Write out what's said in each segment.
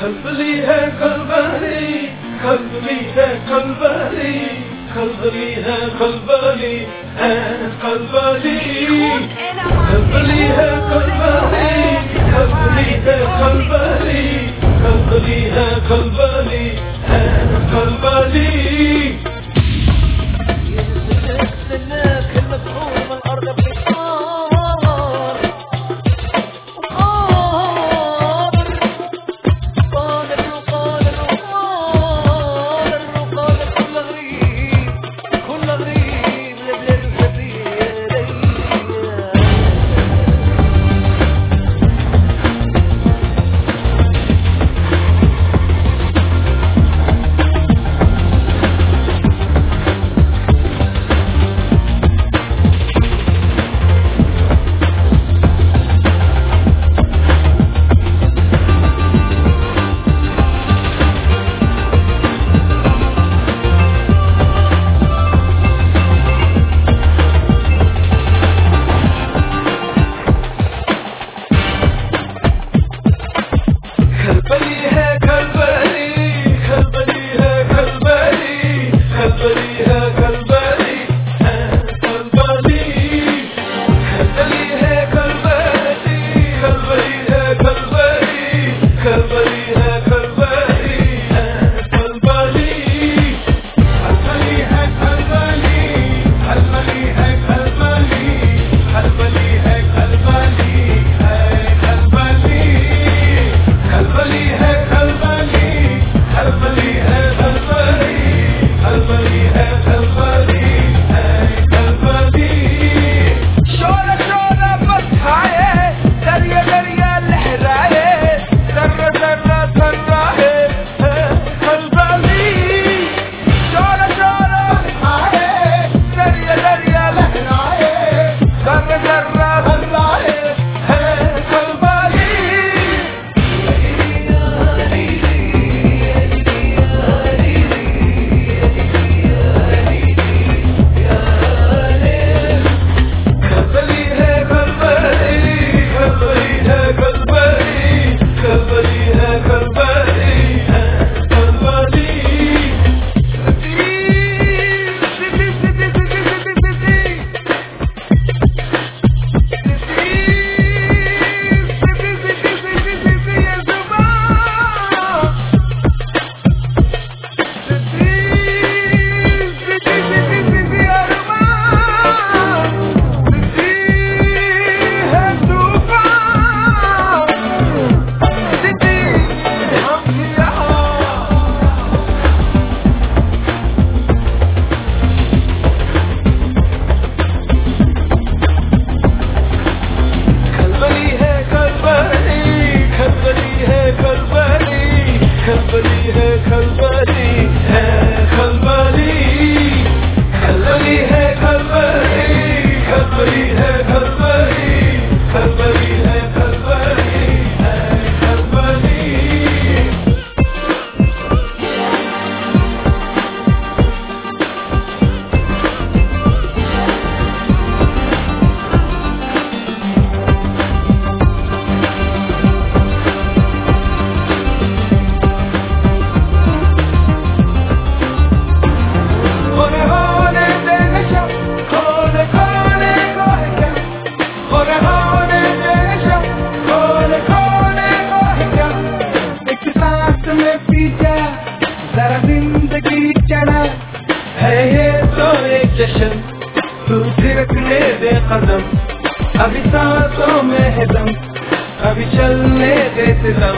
खलबली है खलबली, खलबली है खलबली, खलबली है खलबली है खलबली, खलबली है खलबली, खलबली है खलबली, खलबली है खलबली है खलबली. खलबली है खलबली, खलबली है खलबली, खलबली है खलबली है खलबली, खलबली है खलबली, खलबली है खलबली, खलबली है खलबली है खलबली, खलबली है खलबली, खलबली है खलबली, खलबली है खलबली है खलबली, खलबली है खलबली, खलबली है खलबली, खलबली है खलबली है खलबली. शोर शोर बरसाए, दरिया दरिया लहराए, जर्रा जर्रा थर्राए है खलबली. शोर शोर बरसाए, दरिया दरिया लहराए, जर्रा जर्रा थर्राए है खलबली. खलबली है खलबली, खलबली है खलबली, खलबली है खलबली है खलबली. खलबली है खलबली, खलबली है खलबली, खलबली है खलबली है खलबली, खलबली है खलबली, खलबली है खलबली, खलबली है खलबली है खलबली. होने होने दे नशा, खोले खोले कोहे क्या, होने होने दे नशा, खोले खोले कोहे क्या. एक सांस में पी जा, जरा जिंदगी चढ़ा, है ये तो एक जश्न, तू थिरकने दे कदम, अभी सांसों में है दम, अभी चलने दे सितम.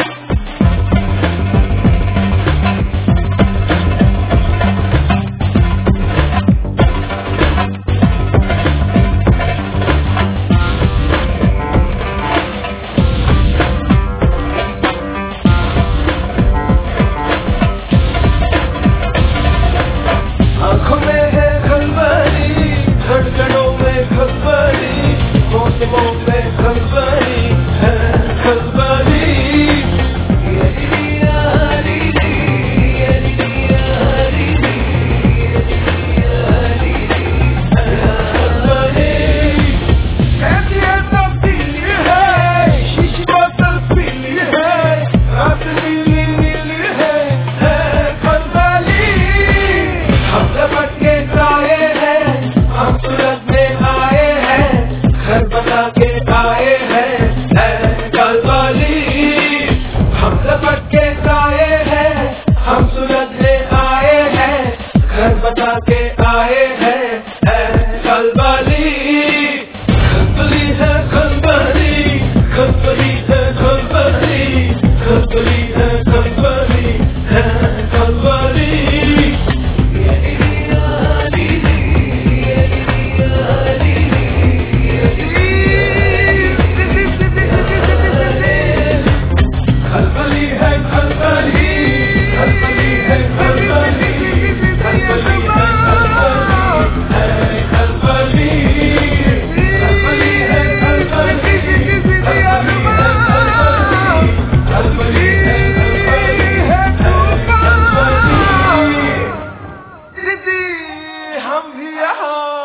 आँखों में है खलबली, धड़कनों में खलबली, मौसमों में खलबली है खलबली. यहाँ